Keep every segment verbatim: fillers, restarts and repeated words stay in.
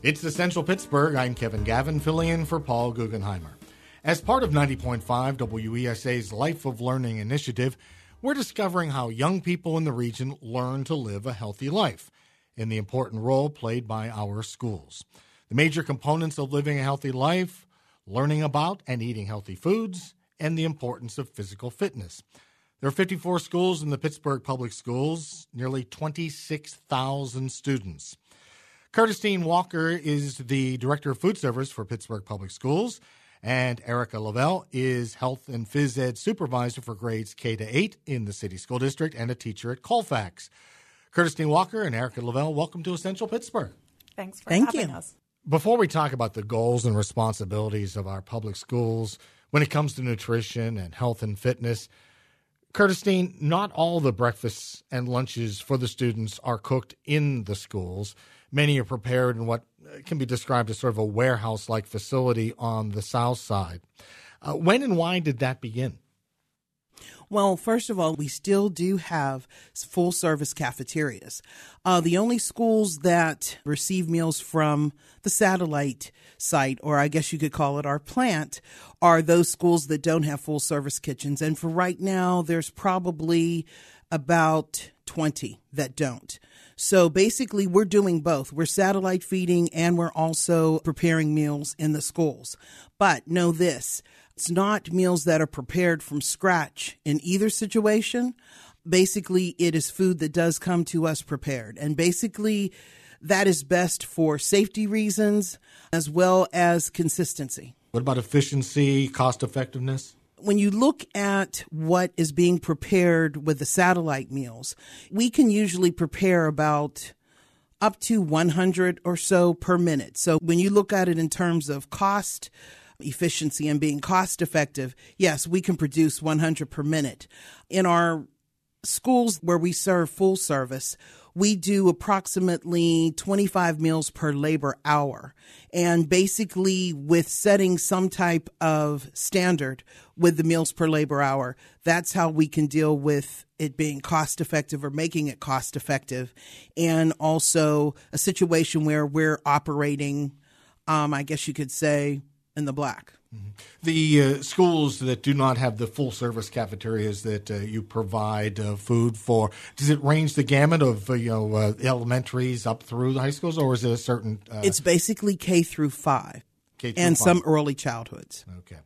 It's Essential Pittsburgh. I'm Kevin Gavin, filling in for Paul Guggenheimer. As part of ninety point five W E S A's Life of Learning initiative, we're discovering how young people in the region learn to live a healthy life and the important role played by our schools. The major components of living a healthy life, learning about and eating healthy foods, and the importance of physical fitness. There are fifty-four schools in the Pittsburgh Public Schools, nearly twenty-six thousand students. Curtis Dean Walker is the Director of Food Service for Pittsburgh Public Schools, and Erica Lavelle is Health and Phys Ed Supervisor for grades K to eight in the City School District and a teacher at Colfax. Curtis Dean Walker and Erica Lavelle, welcome to Essential Pittsburgh. Thanks for Thank having you. us. Before we talk about the goals and responsibilities of our public schools when it comes to nutrition and health and fitness, Curtis Dean, not all the breakfasts and lunches for the students are cooked in the schools. Many are prepared in what can be described as sort of a warehouse-like facility on the south side. Uh, when and why did that begin? Well, first of all, we still do have full-service cafeterias. Uh, the only schools that receive meals from the satellite site, or I guess you could call it our plant, are those schools that don't have full-service kitchens. And for right now, there's probably about twenty that don't. So basically, we're doing both. We're satellite feeding and we're also preparing meals in the schools. But know this, it's not meals that are prepared from scratch in either situation. Basically, it is food that does come to us prepared. And basically, that is best for safety reasons as well as consistency. What about efficiency, cost effectiveness? When you look at what is being prepared with the satellite meals, we can usually prepare about up to one hundred or so per minute. So when you look at it in terms of cost, efficiency, and being cost effective, yes, we can produce one hundred per minute. In our schools where we serve full service, we do approximately twenty-five meals per labor hour. And basically, with setting some type of standard with the meals per labor hour, that's how we can deal with it being cost effective or making it cost effective. And also a situation where we're operating, um, I guess you could say, in the black. Mm-hmm. The uh, schools that do not have the full-service cafeterias that uh, you provide uh, food for, does it range the gamut of uh, you know uh, elementaries up through the high schools, or is it a certain? Uh, it's basically K through five, K through and five. some early childhoods. Okay.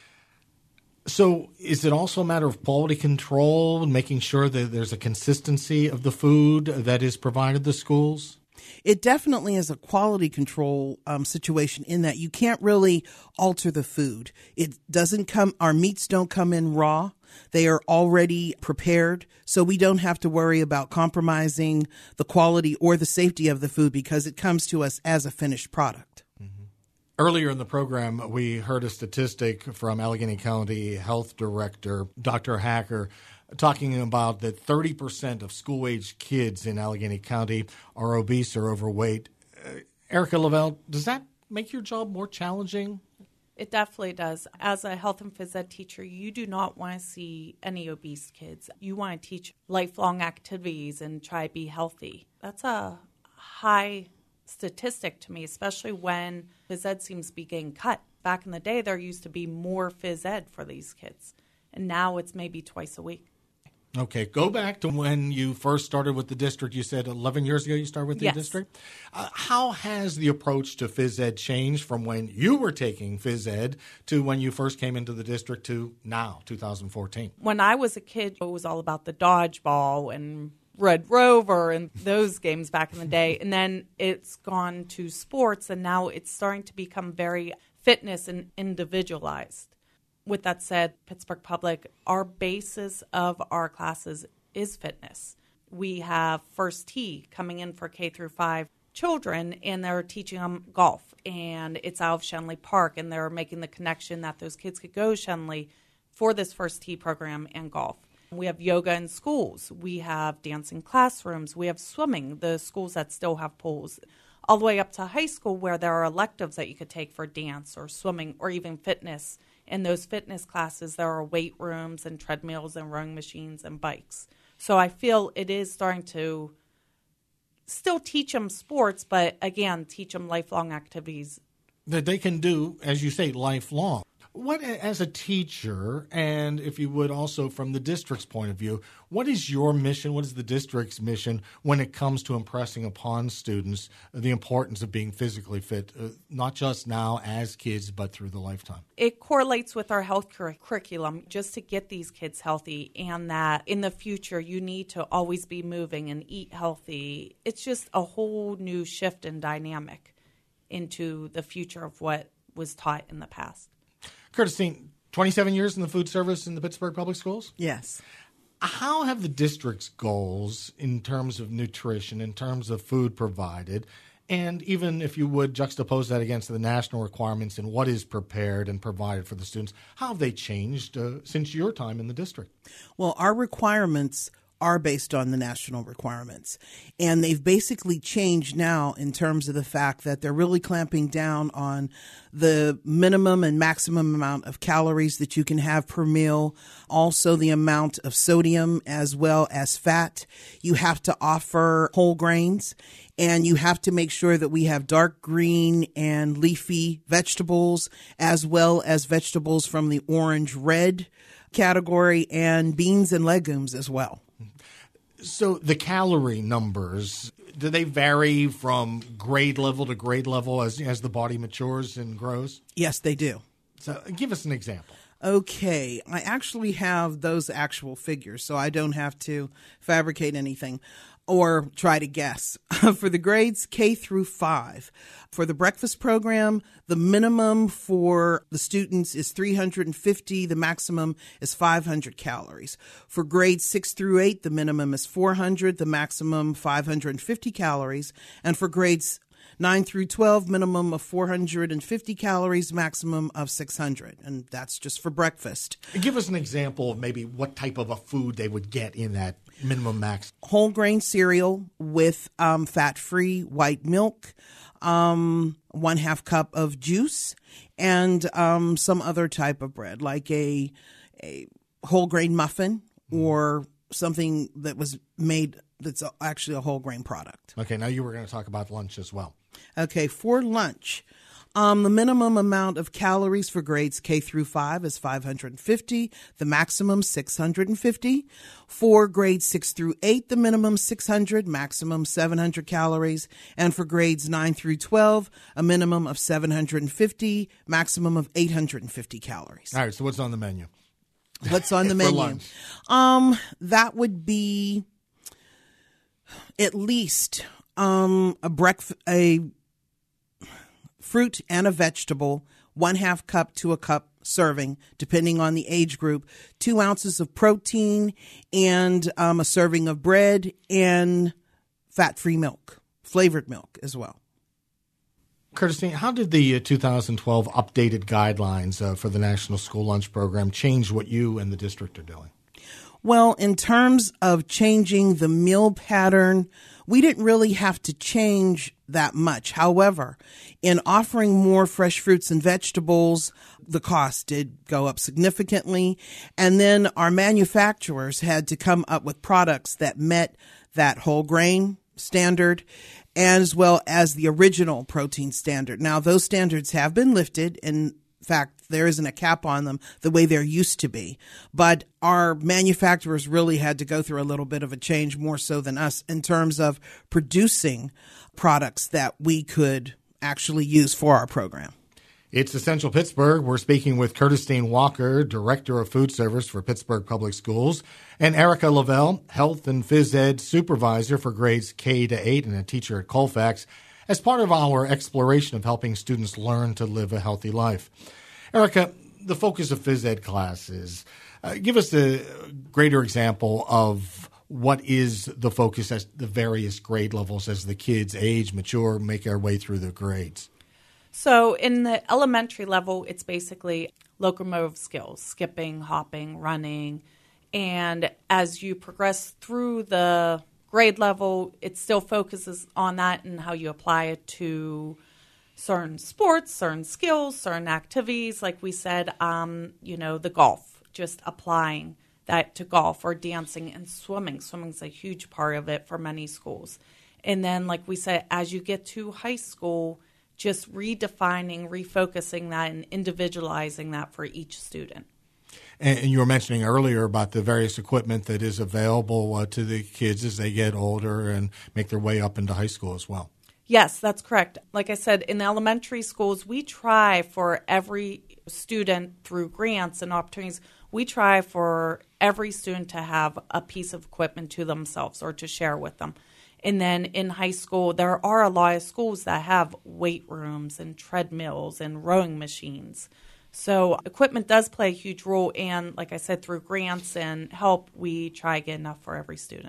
So, is it also a matter of quality control, making sure that there's a consistency of the food that is provided to schools? It definitely is a quality control um, situation in that you can't really alter the food. It doesn't come, our meats don't come in raw. They are already prepared, so we don't have to worry about compromising the quality or the safety of the food because it comes to us as a finished product. Mm-hmm. Earlier in the program, we heard a statistic from Allegheny County Health Director Doctor Hacker talking about that thirty percent of school-age kids in Allegheny County are obese or overweight. Uh, Erica Lavelle, does that make your job more challenging? It definitely does. As a health and phys ed teacher, you do not want to see any obese kids. You want to teach lifelong activities and try to be healthy. That's a high statistic to me, especially when phys ed seems to be getting cut. Back in the day, there used to be more phys ed for these kids, and now it's maybe twice a week. Okay, go back to when you first started with the district. You said eleven years ago you started with the yes. district. Uh, how has the approach to phys ed changed from when you were taking phys ed to when you first came into the district to now, two thousand fourteen? When I was a kid, it was all about the dodgeball and Red Rover and those games back in the day. And then it's gone to sports, and now it's starting to become very fitness and individualized. With that said, Pittsburgh Public, our basis of our classes is fitness. We have First Tee coming in for K through five children, and they're teaching them golf. And it's out of Shenley Park, and they're making the connection that those kids could go to Shenley for this First Tee program and golf. We have yoga in schools. We have dancing classrooms. We have swimming, the schools that still have pools, all the way up to high school where there are electives that you could take for dance or swimming or even fitness. In those fitness classes, there are weight rooms and treadmills and rowing machines and bikes. So I feel it is starting to still teach them sports, but again, teach them lifelong activities that they can do, as you say, lifelong. What, as a teacher, and if you would also from the district's point of view, what is your mission, what is the district's mission when it comes to impressing upon students the importance of being physically fit, uh, not just now as kids, but through the lifetime? It correlates with our health cur- curriculum just to get these kids healthy, and that in the future you need to always be moving and eat healthy. It's just a whole new shift in dynamic into the future of what was taught in the past. Curtis Steen, twenty-seven years in the food service in the Pittsburgh Public Schools? Yes. How have the district's goals in terms of nutrition, in terms of food provided, and even if you would juxtapose that against the national requirements and what is prepared and provided for the students, how have they changed uh, since your time in the district? Well, our requirements are based on the national requirements. And they've basically changed now in terms of the fact that they're really clamping down on the minimum and maximum amount of calories that you can have per meal, also the amount of sodium as well as fat. You have to offer whole grains, and you have to make sure that we have dark green and leafy vegetables as well as vegetables from the orange-red category, and beans and legumes as well. So the calorie numbers, do they vary from grade level to grade level as as the body matures and grows? Yes, they do. So give us an example. Okay, I actually have those actual figures, so I don't have to fabricate anything or try to guess. For the grades K through five, for the breakfast program, the minimum for the students is three hundred fifty, the maximum is five hundred calories. For grades six through eight, the minimum is four hundred, the maximum five hundred fifty calories. And for grades nine through twelve, minimum of four hundred fifty calories, maximum of six hundred. And that's just for breakfast. Give us an example of maybe what type of a food they would get in that minimum max. Whole grain cereal with um, fat-free white milk, um, one half cup of juice, and um, some other type of bread, like a, a whole grain muffin or something that was made that's actually a whole grain product. Okay, now you were going to talk about lunch as well. Okay, for lunch, um, the minimum amount of calories for grades K through five is five hundred fifty, the maximum six hundred fifty. For grades six through eight, the minimum six hundred, maximum seven hundred calories. And for grades nine through twelve, a minimum of seven hundred fifty, maximum of eight hundred fifty calories. All right, so what's on the menu? What's on the For menu? lunch. Um, that would be at least um, a breakfast, a fruit and a vegetable, one half cup to a cup serving, depending on the age group, two ounces of protein, and um, a serving of bread and fat-free milk, flavored milk as well. Curtis, how did the uh, two thousand twelve updated guidelines uh, for the National School Lunch Program change what you and the district are doing? Well, in terms of changing the meal pattern, we didn't really have to change that much. However, in offering more fresh fruits and vegetables, the cost did go up significantly. And then our manufacturers had to come up with products that met that whole grain standard as well as the original protein standard. Now, those standards have been lifted. In fact, there isn't a cap on them the way there used to be. But our manufacturers really had to go through a little bit of a change, more so than us, in terms of producing products that we could actually use for our program. It's Essential Pittsburgh. We're speaking with Curtis Steen Walker, Director of Food Service for Pittsburgh Public Schools, and Erica Lavelle, Health and Phys Ed Supervisor for grades K to eight and a teacher at Colfax, as part of our exploration of helping students learn to live a healthy life. Erica, the focus of phys ed classes, uh, give us a greater example of what is the focus at the various grade levels as the kids age, mature, make their way through the grades. So in the elementary level, it's basically locomotive skills, skipping, hopping, running. And as you progress through the grade level, it still focuses on that and how you apply it to certain sports, certain skills, certain activities. Like we said, um, you know, the golf, just applying that to golf, or dancing and swimming. Swimming is a huge part of it for many schools. And then, like we said, as you get to high school, just redefining, refocusing that, and individualizing that for each student. And you were mentioning earlier about the various equipment that is available uh, to the kids as they get older and make their way up into high school as well. Yes, that's correct. Like I said, in the elementary schools, we try for every student through grants and opportunities, we try for every student to have a piece of equipment to themselves or to share with them. And then in high school, there are a lot of schools that have weight rooms and treadmills and rowing machines. So equipment does play a huge role. And like I said, through grants and help, we try to get enough for every student.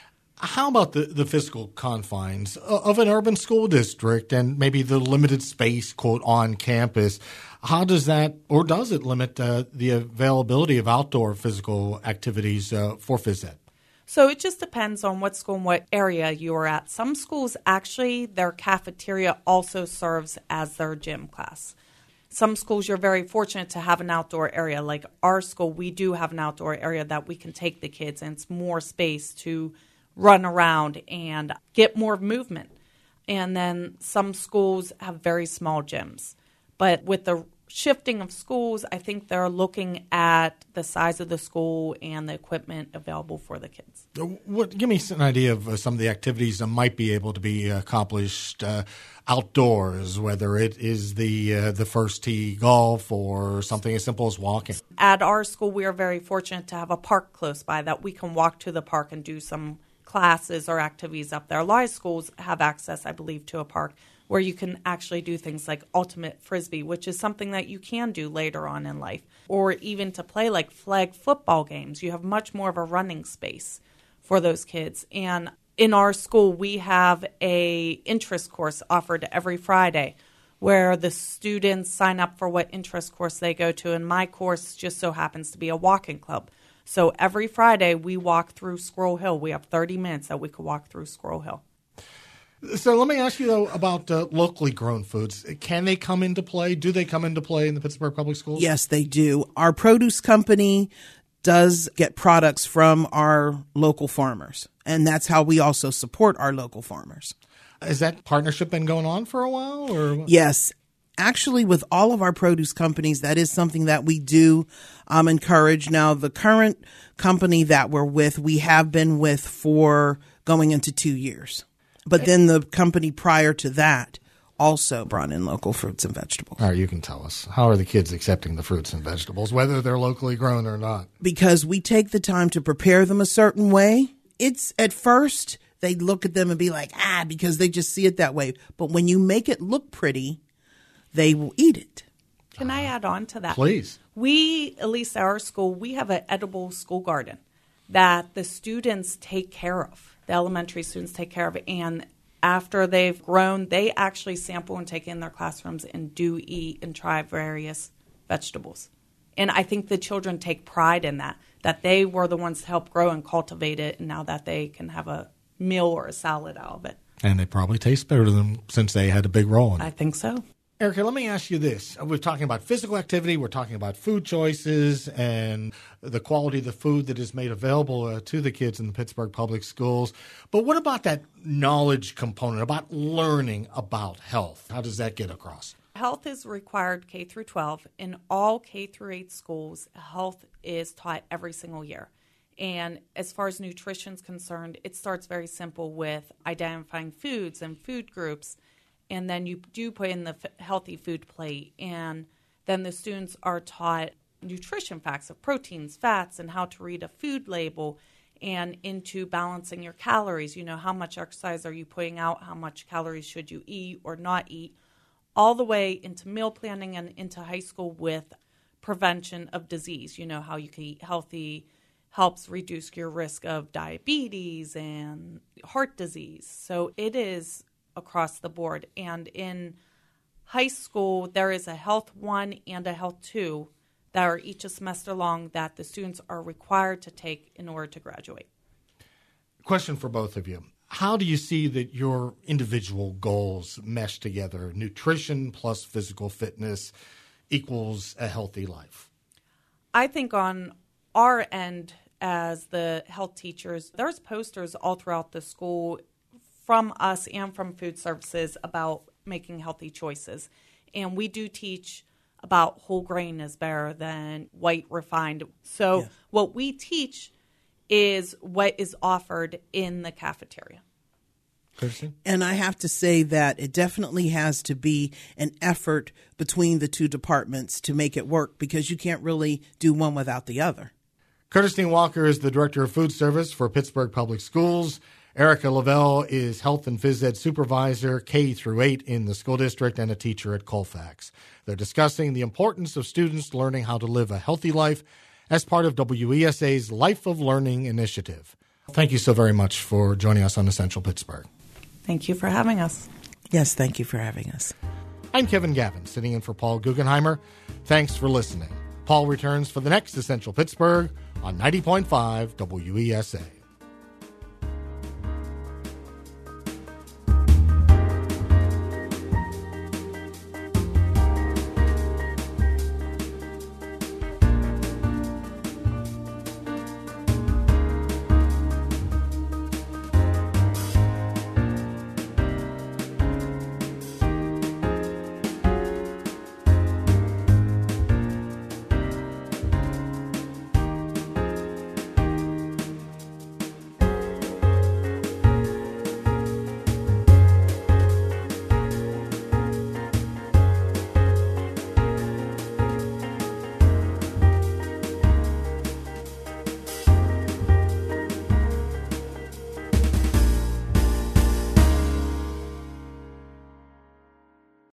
How about the, the physical confines of an urban school district and maybe the limited space, quote, on campus? How does that, or does it limit uh, the availability of outdoor physical activities uh, for phys ed? So it just depends on what school and what area you're at. Some schools, actually, their cafeteria also serves as their gym class. Some schools, you're very fortunate to have an outdoor area. Like our school, we do have an outdoor area that we can take the kids, and it's more space to run around and get more movement. And then some schools have very small gyms. But with the shifting of schools, I think they're looking at the size of the school and the equipment available for the kids. What, give me an idea of uh, some of the activities that might be able to be accomplished uh, outdoors, whether it is the uh, the first tee golf or something as simple as walking. At our school, we are very fortunate to have a park close by that we can walk to the park and do some classes or activities up there. A lot of schools have access, I believe, to a park where you can actually do things like ultimate frisbee, which is something that you can do later on in life, or even to play like flag football games. You have much more of a running space for those kids. And in our school, we have a interest course offered every Friday where the students sign up for what interest course they go to. And my course just so happens to be a walking club. So every Friday, we walk through Squirrel Hill. We have thirty minutes that we could walk through Squirrel Hill. So let me ask you, though, about uh, locally grown foods. Can they come into play? Do they come into play in the Pittsburgh Public Schools? Yes, they do. Our produce company does get products from our local farmers, and that's how we also support our local farmers. Has that partnership been going on for a while? Or Yes. Actually, with all of our produce companies, that is something that we do um, encourage. Now, the current company that we're with, we have been with for going into two years. But then the company prior to that also brought in local fruits and vegetables. All right, you can tell us. How are the kids accepting the fruits and vegetables, whether they're locally grown or not? Because we take the time to prepare them a certain way. It's at first, they look at them and be like, ah, because they just see it that way. But when you make it look pretty, they will eat it. Can I add on to that? Please. We, at least at our school, we have an edible school garden that the students take care of. The elementary students take care of it. And after they've grown, they actually sample and take in their classrooms and do eat and try various vegetables. And I think the children take pride in that, that they were the ones to help grow and cultivate it, and now that they can have a meal or a salad out of it. And they probably taste better to them since they had a big role in it. I think so. Erica, let me ask you this. We're talking about physical activity. We're talking about food choices and the quality of the food that is made available uh, to the kids in the Pittsburgh Public Schools. But what about that knowledge component, about learning about health? How does that get across? Health is required K through twelve. In all K through eight schools, health is taught every single year. And as far as nutrition is concerned, it starts very simple with identifying foods and food groups. And then you do put in the f- healthy food plate. And then the students are taught nutrition facts of proteins, fats, and how to read a food label, and into balancing your calories. You know, how much exercise are you putting out? How much calories should you eat or not eat? All the way into meal planning and into high school with prevention of disease. You know, how you can eat healthy helps reduce your risk of diabetes and heart disease. So it is across the board. And in high school, there is a health one and a health two that are each a semester long that the students are required to take in order to graduate. Question for both of you. How do you see that your individual goals mesh together? Nutrition plus physical fitness equals a healthy life. I think on our end as the health teachers, there's posters all throughout the school from us and from food services about making healthy choices. And we do teach about whole grain is better than white refined. So yeah. what we teach is what is offered in the cafeteria. Kirsten? And I have to say that it definitely has to be an effort between the two departments to make it work, because you can't really do one without the other. Curtis Dean Walker is the Director of Food Service for Pittsburgh Public Schools. Erica Lavelle is Health and Phys Ed Supervisor, K through eight in the school district, and a teacher at Colfax. They're discussing the importance of students learning how to live a healthy life as part of W E S A's Life of Learning initiative. Thank you so very much for joining us on Essential Pittsburgh. Thank you for having us. Yes, thank you for having us. I'm Kevin Gavin, sitting in for Paul Guggenheimer. Thanks for listening. Paul returns for the next Essential Pittsburgh on ninety point five W E S A.